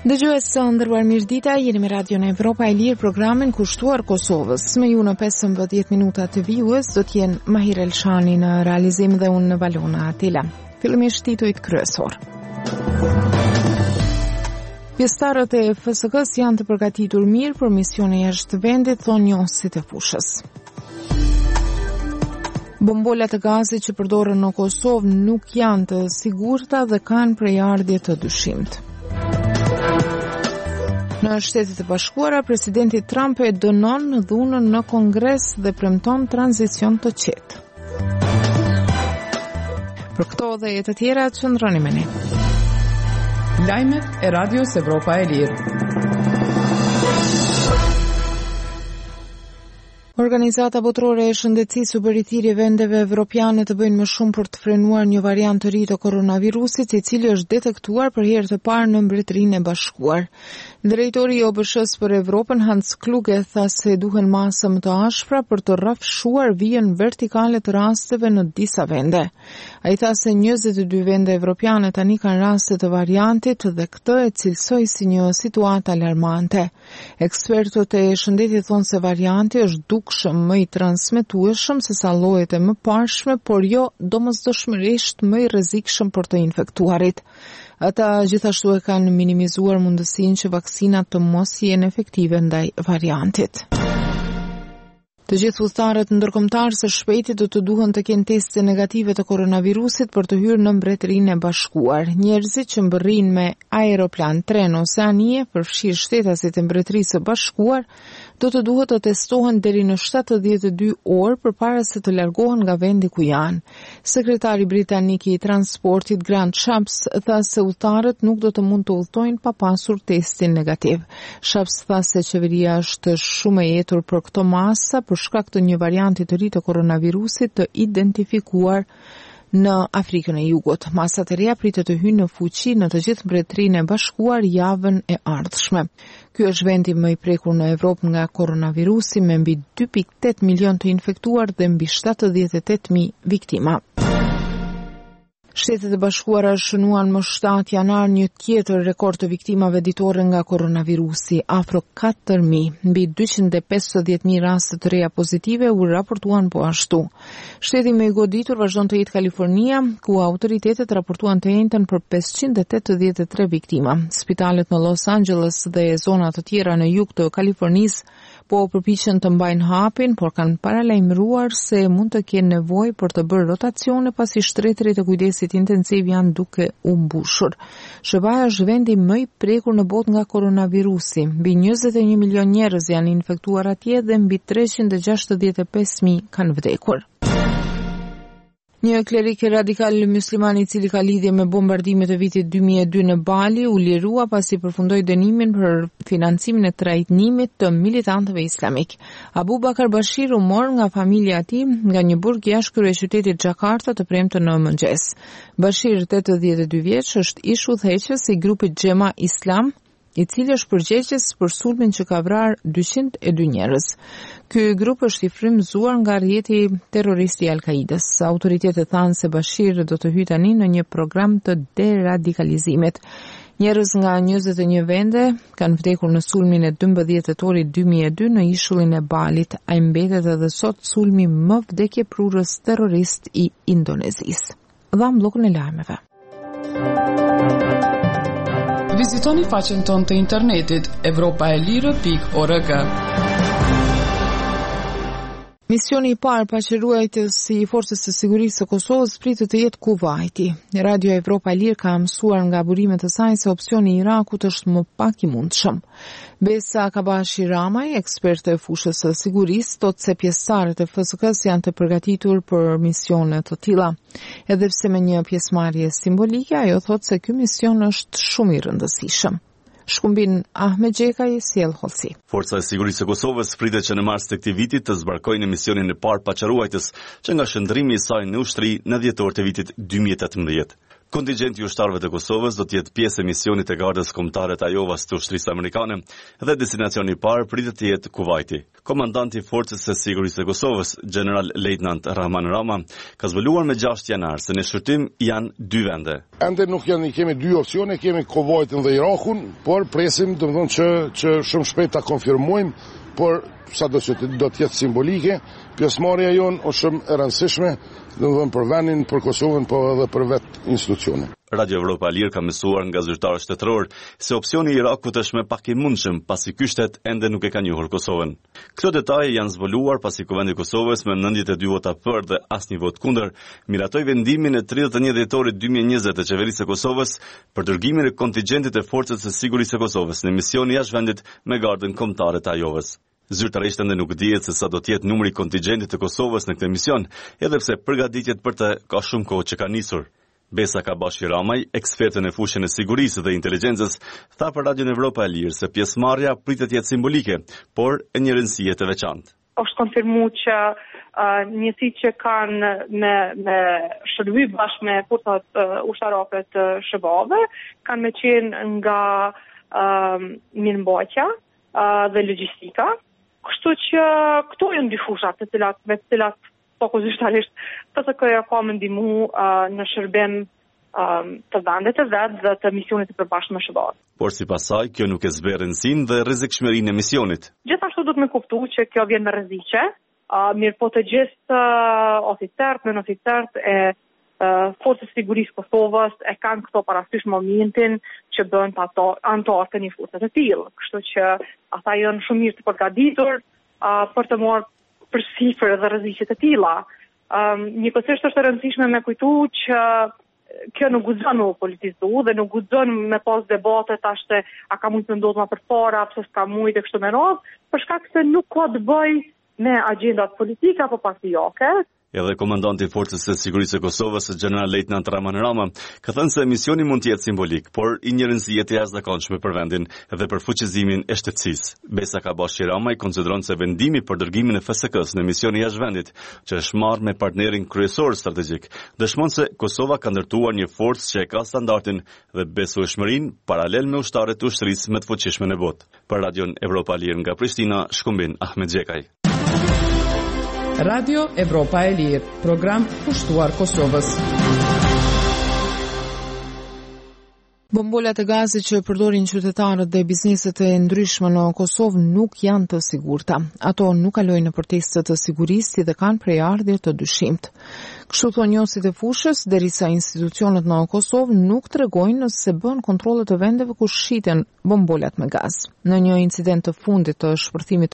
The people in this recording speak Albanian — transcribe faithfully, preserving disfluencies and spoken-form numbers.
Dëgjues së ndërruar mirëdita, jeni me Radion Evropa e Lirë, programin kushtuar Kosovës. Me ju në pesëmbëdhjetë minuta të vijues do t'jenë Mahir Elshani në realizim dhe unë në Valona Atila. Fillimisht titujt kryesor. Pjesëtarët e F S K-s janë të përgatitur mirë për misione jashtë vendit, thonë njohësit e fushës. Bombolat e gazit që përdoren në Kosovë nuk janë të sigurta dhe kanë prejardhje të dyshimt. Në Shtetet e Bashkuara, presidenti Trump e dënon dhunën në Kongres dhe premton tranzicion të qetë. Për këto dhe e të tjera, qëndroni me ne. Lajmet e Radios Evropa e Lirë. Organizata botërore e shëndetësisë u bëri thirrje vendeve evropiane të bëjnë më shumë për të frenuar një variant të ri të koronavirusit, i cili është detektuar për herë të parë në Mbretërinë e Bashkuar. Drejtori i O B S-s për Evropën, Hans Kluge, tha se duhen masa më të ashpra për të rrafshuar vijën vertikale të rasteve në disa vende. Ai tha se njëzet e dy vende evropiane tani kanë raste të variantit dhe këtë e cilësoi si një situatë alarmante. Ekspertët e shëndetit thonë se varianti është dukshëm më i transmetueshëm se sa llojet e mëparshme, por jo domosdoshmërisht më i rrezikshëm për të infektuarit. Ata gjithashtu e kanë minimizuar mundësinë që vaksinat të mos jenë efektive ndaj variantit. Të gjithë udhëtarët ndërkombëtar së shpejti do të duhen të kenë teste negative të koronavirusit për të hyrë në Mbretërinë e Bashkuar. Njerëzit që mbërrin me aeroplan, tren ose anije, përfshirë shtetasit e Mbretërisë së Bashkuar, do të duhet të testohen deri në shtatëdhjetë e dy orë përpara se të largohen nga vendi ku janë. Sekretari britanik i transportit Grant Shapps tha se udhëtarët nuk do të mund të udhtojnë pa pasur testin negativ. Shapps tha se qeveria është shumë e etur për këto masa për shkak të një varianti të ri të koronavirusit të identifikuar në Afrikën e Jugut. Masat e reja pritet të hyjnë në fuqi në të gjithë Mbretërinë e Bashkuar javën e ardhshme. Ky është vendi më i prekur në Evropë nga koronavirusi, me mbi dy pikë tetë milion të infektuar dhe mbi shtatëdhjetë e tetë mijë viktima. Shtetet e Bashkuara shënuan më shtatë janar një tjetër rekord të viktimave ditore nga koronavirusi, afro katër mijë. Mbi dyqind e pesëdhjetë mijë raste të reja pozitive u raportuan po ashtu. Shteti më i goditur vazhdon të jetë Kalifornia, ku autoritetet raportuan të njëjtën për pesëqind e tetëdhjetë e tre viktima. Spitalet në Los Angeles dhe zona të tjera në jug të Kalifornisë po përpiqen të mbajnë hapin, por kanë paralajmëruar se mund të kenë nevojë për të bërë rotacione pasi shtretërit e kujdesit intensiv janë duke u mbushur. Shqipëria është vendi më i prekur në botë nga koronavirusi. Mbi njëzet e një milion njerëz janë infektuar atje dhe mbi treqind e gjashtëdhjetë e pesë mijë kanë vdekur. Një klerik radikal musliman i cili ka lidhje me bombardimet e vitit dy mijë e dy në Bali u lirua pasi përfundoi dënimin për financimin e trajnimit të militantëve islamik. Abu Bakar Bashir u mor nga familja e tij nga një burg jashtë kryeqytetit Xhakarta të premten në mëngjes. Bashir, tetëdhjetë e dy vjeç, është ish udhëheqës i grupit Xhema Islam, i cili është përgjegjës për sulmin që ka vrarë dyqind e dy njerëz. Ky grup është i frymëzuar nga rrjeti terrorist i Al-Qaidës. Autoritetet thanë se Bashir do të hyjë tani në një program të deradikalizimit. Njerëz nga njëzet e një vende kanë vdekur në sulmin e dymbëdhjetë tetorit dy mijë e dy në ishullin e Balit. Ai mbetet edhe sot sulmi më vdekjeprurës terrorist i Indonezisë. Dham bllokun e lajmeve. Vizitoni faqen tonë të internetit evropaelire pikë org. Misioni i parë paqëruajtës i Forcës së Sigurisë së Kosovës pritet të jetë Kuvaiti. Radio Evropa e Lirë ka mësuar nga burimet e saj se opsioni i Irakut është më pak i mundshëm. Besa Kabashi Ramaj, ekspert e fushës së sigurisë, thotë se pjesëtarët e F S K-s janë të përgatitur për misione të tilla. Edhe pse me një pjesëmarrje simbolike, ajo thotë se ky mision është shumë i rëndësishëm. Shkumbin Ahmed Gjekaj, sjell hollësi. Forca e Sigurisë së Kosovës pritet që në mars të këtij viti të zbarkojë në misionin e parë paqëruajtës, që nga shndrimi i saj në ushtri në dhjetor të vitit dy mijë e tetëmbëdhjetë. Kontingjenti i ushtarëve të Kosovës do të jetë pjesë e misionit të Gardës Kombëtare të Ajovas të ushtrisë amerikane dhe destinacioni i parë pritet të jetë Kuvaiti. Komandanti i Forcës së Sigurisë së Kosovës, General Lejtnant Rahman Rama, ka zbuluar me gjashtë janar se në shërtim janë dy vende. Ende nuk janë, kemi dy opsione, kemi Kuvajtin dhe Irakun, por presim domethënë që që shumë shpejt ta konfirmojmë, por sa do të do të jetë simbolike, pjesëmarrja jonë është shumë e rëndësishme, domethënë për vendin, për Kosovën, po edhe për vetë institucionin. Radio Evropa e Lirë ka mësuar nga zyrtarë shtetëror se opsioni i Irakut është më pak i mundshëm pasi ky shtet ende nuk e ka njohur Kosovën. Këto detaje janë zbuluar pasi Kuvendi i Kosovës me nëntëdhjetë e dy vota për dhe asnjë vot kundër miratoi vendimin e tridhjetë e një dhjetorit dy mijë e njëzet të qeverisë së Kosovës për dërgimin e kontingjentit të Forcës së Sigurisë së Kosovës në mision jashtëvendit me Gardën Kombëtare të Ajovës. Zyrtarisht ende nuk dihet se sa do të jetë numri i kontingjentit të Kosovës në këtë mision, edhe pse përgatitjet për të ka shumë kohë që ka nisur. Besa Kabashi Ramaj, ekspertën e fushën e sigurisë dhe inteligjencës, tha për Radion Evropa e Lirë se pjesëmarrja pritet jetë simbolike, por e një rëndësie të veçantë. Është konfirmuar që uh, njësitë që kanë me, me shërby bashkë me forcat uh, ushtarake të shëbave, kanë me qenë nga uh, mirëmbajtja uh, dhe logjistika. Kështu që këto janë dy fushat të cilat me të cilat fokusisht P S K-ja ka më ndihmu uh, në shërbim uh, të vendet të vet dhe të misionit të përbashkët me shërbim. Por sipas saj, kjo nuk e zbe rëndësinë dhe rrezikshmërinë e misionit. Gjithashtu duhet me kuptu që kjo vjen me rreziqe, uh, mirë po të gjithë uh, oficerët, nën oficerët e uh, Forcës së Sigurisë Kosovës e kanë këto parasysh momentin që bën të ato antar të një force të tillë. Kështu që ata janë shumë mirë të përgatitur uh, për të marrë për sifër dhe rreziqe të tilla. Um, Njëkohësisht është e rëndësishme me kujtu që kjo nuk guxon me u politizu dhe nuk guxon me pas debate tash se a ka mund të ndodhë më përpara, pse s'ka mujt e kështu me radhë, për shkak se nuk ka të bëjë me agjendat politike apo partijake. Edhe komandanti i Forcës së Sigurisë së Kosovës, General Lejtnant Rahman Rama, ka thënë se misioni mund të jetë simbolik, por i një rëndësie të jashtëzakonshme për vendin dhe për fuqizimin e shtetësisë. Besa Kabashi Rama i konsideron se vendimi për dërgimin e F S K-s në misionin jashtëvendit, që është marrë me partnerin kryesor strategjik, dëshmon se Kosova ka ndërtuar një forcë që e ka standardin dhe besueshmërinë paralel me ushtarët e ushtrisë më të fuqishme në botë. Për Radion Evropa e Lirë nga Prishtina, Shkumbin Ahmed Xhekaj. Radio Evropa e Lirë, program pushtuar Kosovës. Bombolat e gazit që përdorin qytetarët dhe bizneset e ndryshme në Kosovë nuk janë të sigurta. Ato nuk kalojnë në protestë të sigurisë dhe kanë prejardhje të dyshimt. Kështu thonë njësit e fushës, derisa institucionet në Kosovë nuk tregojnë nëse bën kontrolle të vendeve ku shiten bombolat me gaz. Në një incident të fundit të shpërthimit